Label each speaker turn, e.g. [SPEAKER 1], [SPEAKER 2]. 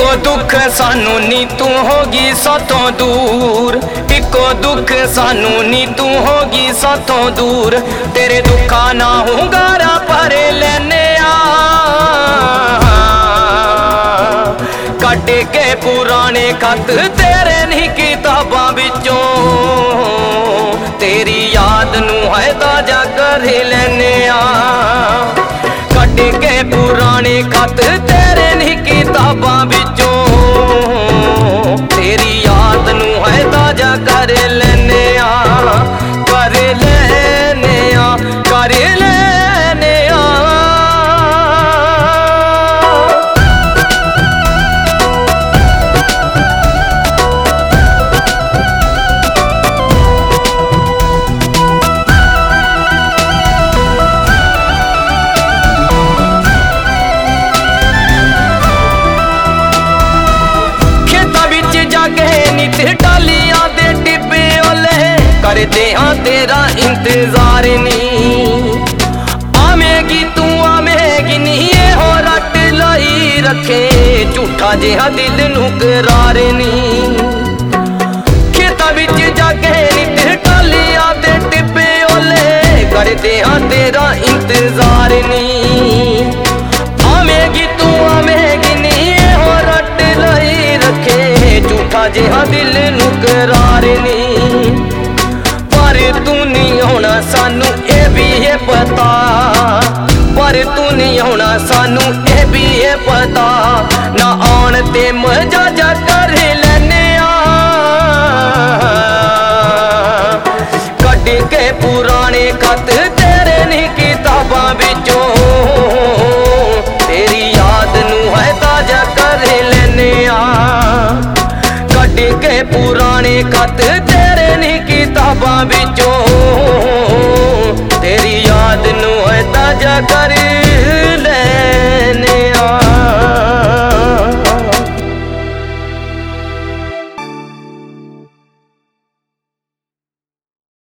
[SPEAKER 1] Eco दुख सानू नी तू होगी साथों दूर, इको दुख सानू नी तू होगी साथों दूर। तेरे दुखा ना हुंगारा भर लेने कट के पुराने खत तेरे नहीं किताबां विचों, तेरी याद नू है ताजा कर लेने कट के पुराने खत तेरे नहीं किताबां विचों, तेरी याद नू है ताजा कर लेने कर लेने कर लेने डालियां दे टिब्बे ओले करदे हाँ तेरा इंतजार नी, आवेगी तू आवेगी नी ये हो रट लाई रखे झूठा जिहा दिल नू करार नी। खेतां विच जाके नित डालियां दे टिब्बे ओले करदे हाँ तेरा इंतजार नी, आवेगी तू आवेगी नी ये हो रट लाई रखे झूठा जिहा दिल नू करार नी। पर तू नहीं होना सानू ए भी है पता, पर तू नहीं होना सानू ए भी है पता, ना आन ते मजा जा कर लेने कट के पुराने खत तेरे नहीं किताबां विचों, तेरी याद नू है ताजा कर लेने कट के पुराने खत तेरे नहीं किताबां विचों, तेरी याद नू है ताजा कर